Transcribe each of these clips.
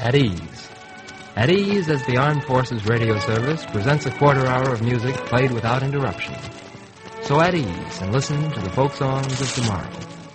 At Ease. At Ease as the Armed Forces Radio Service presents a quarter hour of music played without interruption. So at ease and listen to the folk songs of tomorrow.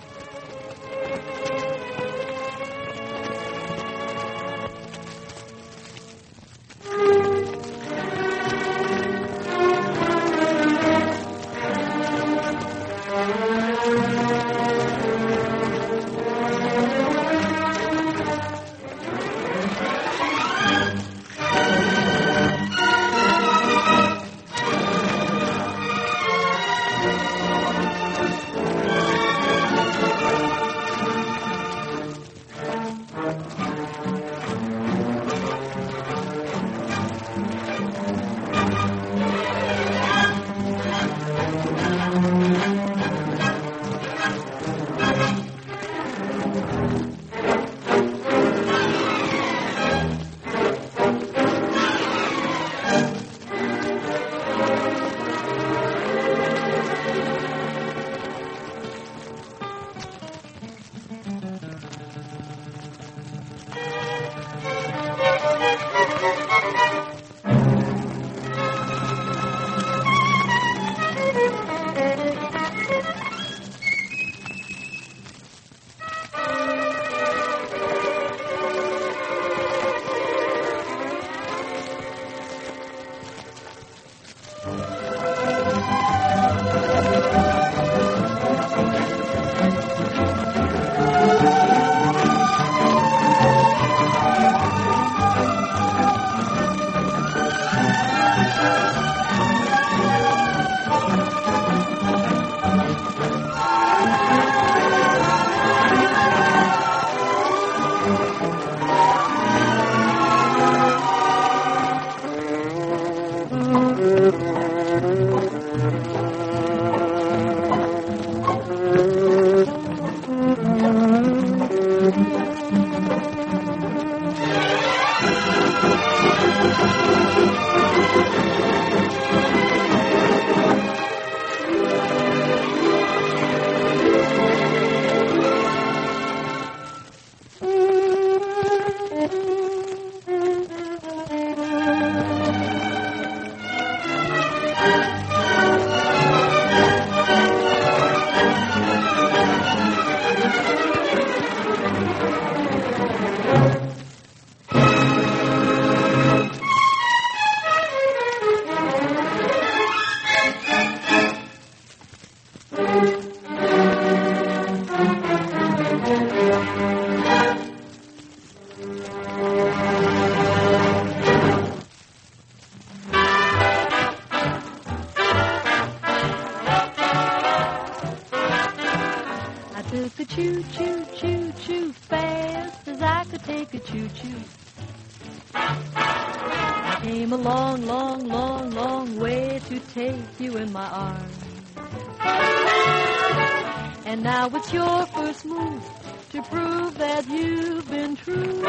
And now it's your first move to prove that you've been true.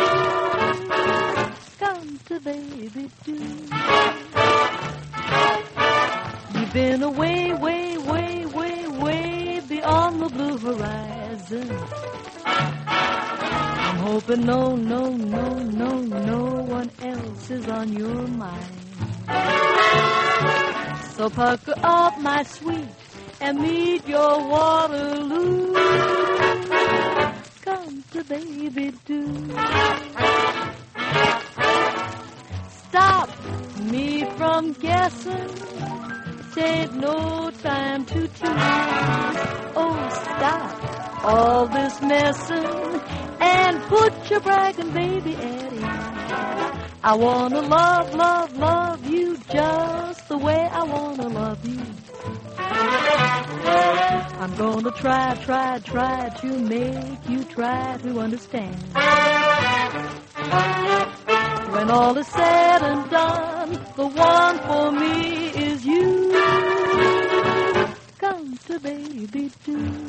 Come to baby do. You've been away, way, way, way, way beyond the blue horizon. I'm hoping no one else is on your mind. So pucker up, my sweet, and meet your Waterloo. Come to baby do. Stop me from guessing. Take no time to tease. Oh, stop all this messing and put your bragging baby at ease. I wanna love, love, love you just the way I wanna love you. I'm gonna try to make you try to understand. When all is said and done, the one for me is you. Come to baby do.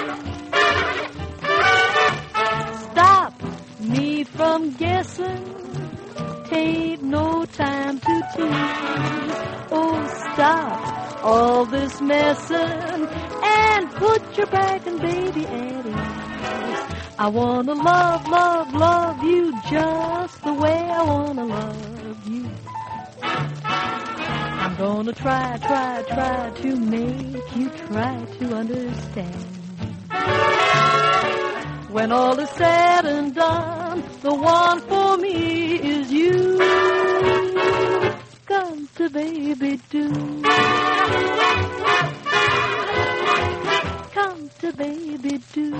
Stop me from guessing. Tain't no time to tease. Oh, stop all this messing and put your bragging baby at ease. I wanna love, love, love you just the way I wanna love you. I'm gonna try, try, try to make you try to understand. When all is said and done, the one for me is you. Come to baby do. Come to baby do.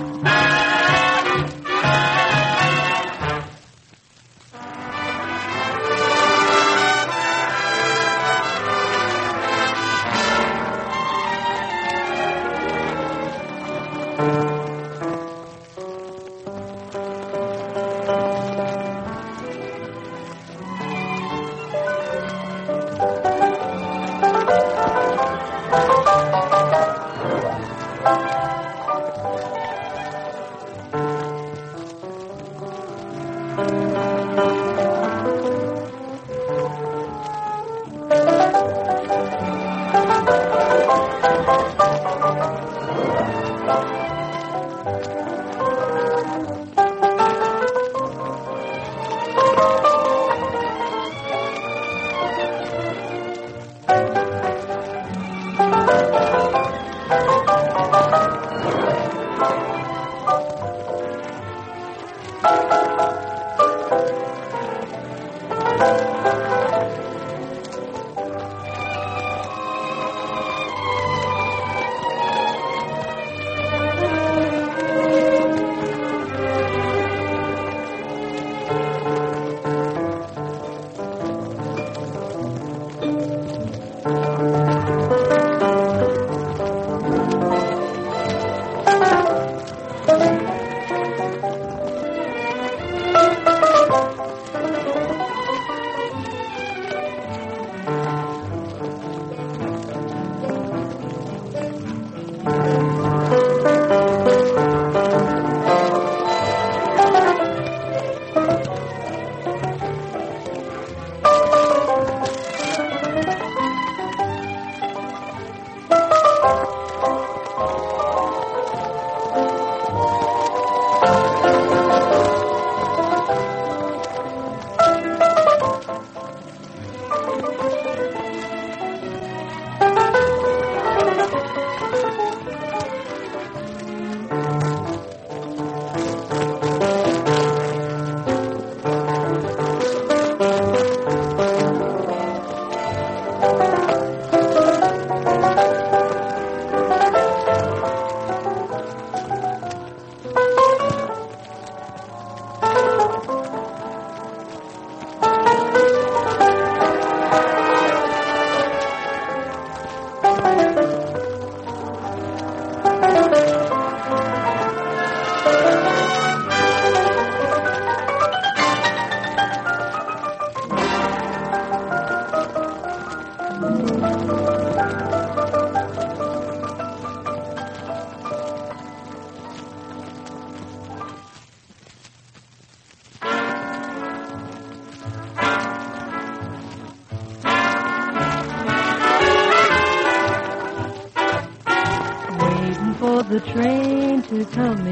The train to come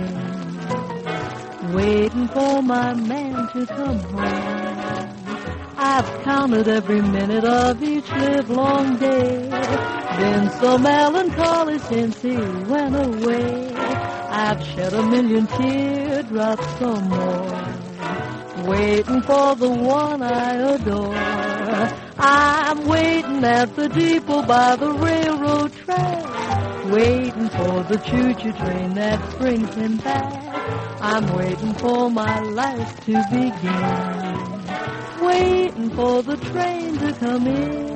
in, waiting for my man to come home. I've counted every minute of each livelong day, been so melancholy since he went away. I've shed a million teardrops or more, waiting for the one I adore. I'm waiting at the depot by the railroad track, waiting for the choo-choo train that brings him back. I'm waiting for my life to begin, waiting for the train to come in.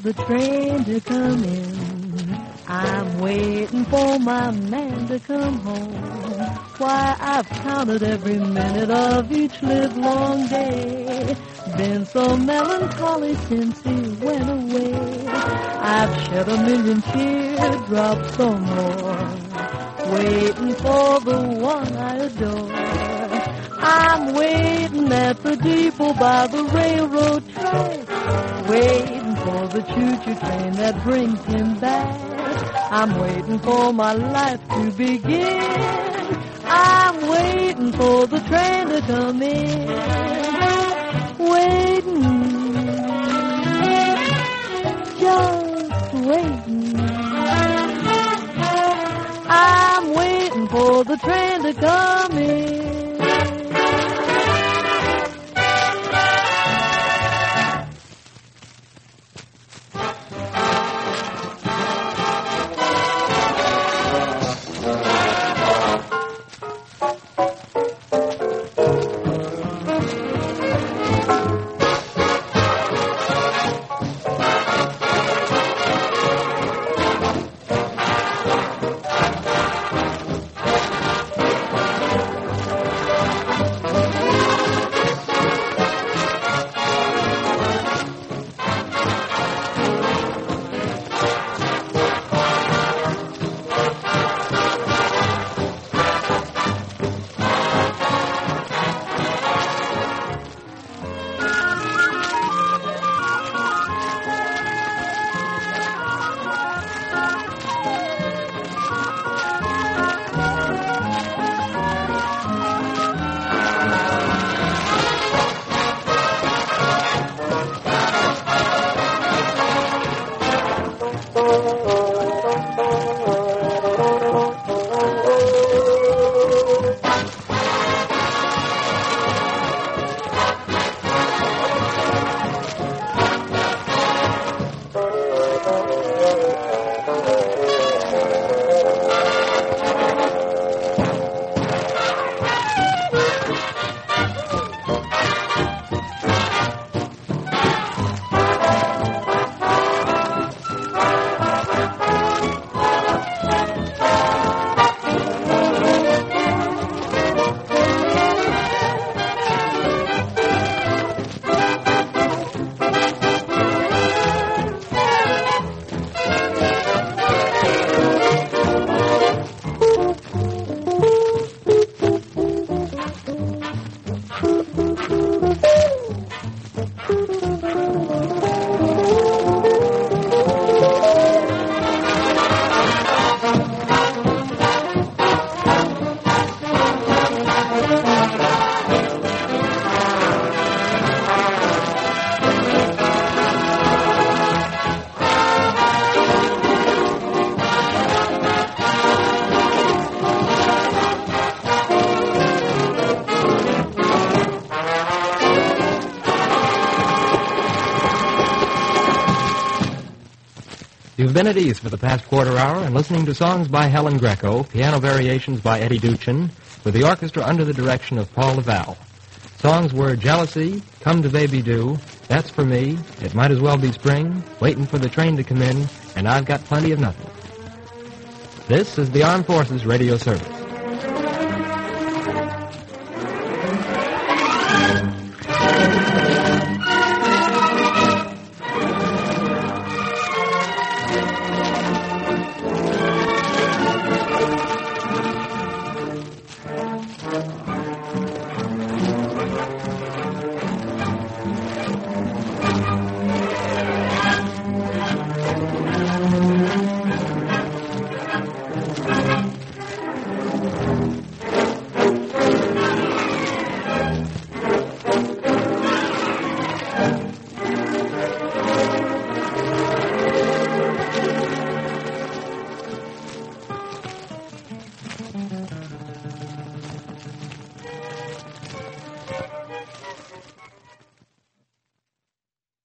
the train to come in. I'm waiting for my man to come home. Why, I've counted every minute of each livelong day. Been so melancholy since he went away. I've shed a million teardrops or more, waiting for the one I adore. I'm waiting at the depot by the railroad track, waiting for the choo-choo train that brings him back. I'm waiting for my life to begin. I'm waiting for the train to come in. Waiting, just waiting. I'm waiting for the train to come in. You've been at ease for the past quarter hour and listening to songs by Helen Greco, piano variations by Eddie Duchin, with the orchestra under the direction of Paul Laval. Songs were Jealousy, Come to Baby Do, That's for Me, It Might As Well Be Spring, Waiting for the Train to Come In, and I've Got Plenty of Nothing. This is the Armed Forces Radio Service.